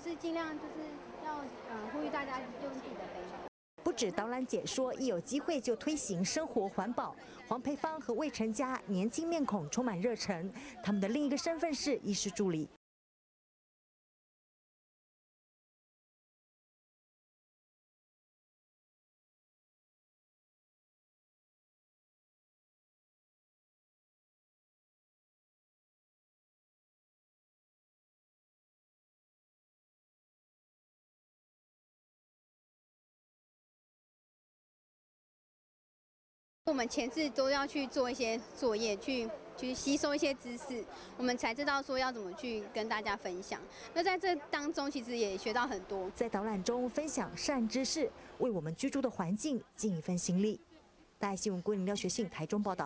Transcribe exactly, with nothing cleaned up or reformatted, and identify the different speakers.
Speaker 1: 是尽量就是要呃呼吁大家用自己的背包。
Speaker 2: 不止导览解说，一有机会就推行生活环保。黄培芳和魏成佳年轻面孔充满热忱，他们的另一个身份是医师助理。
Speaker 1: 我们前次都要去做一些作业，去去吸收一些知识，我们才知道说要怎么去跟大家分享。那在这当中，其实也学到很多。
Speaker 2: 在导览中分享善知识，为我们居住的环境尽一份心力。大爱新闻郭林廖学信台中报道。